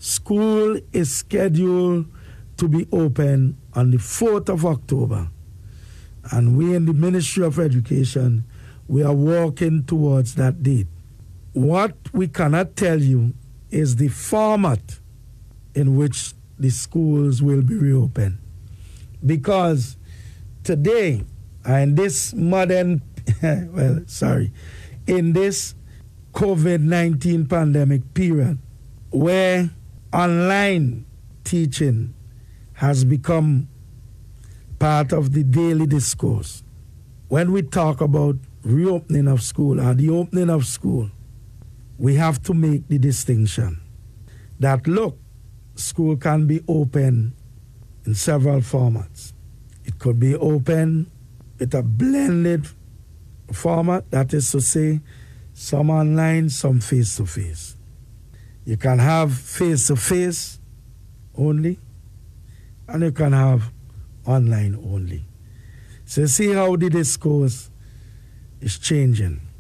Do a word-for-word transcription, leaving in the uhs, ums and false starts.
School is scheduled to be open on the fourth of October. And we in the Ministry of Education, we are working towards that date. What we cannot tell you is the format in which the schools will be reopened. Because today, in this modern, well, sorry, in this COVID nineteen pandemic period, where online teaching has become part of the daily discourse, when we talk about reopening of school or the opening of school, we have to make the distinction that, look, school can be open in several formats. It could be open with a blended format, that is to say, some online, some face-to-face. You can have face-to-face only, and you can have online only. So you see how the discourse is changing.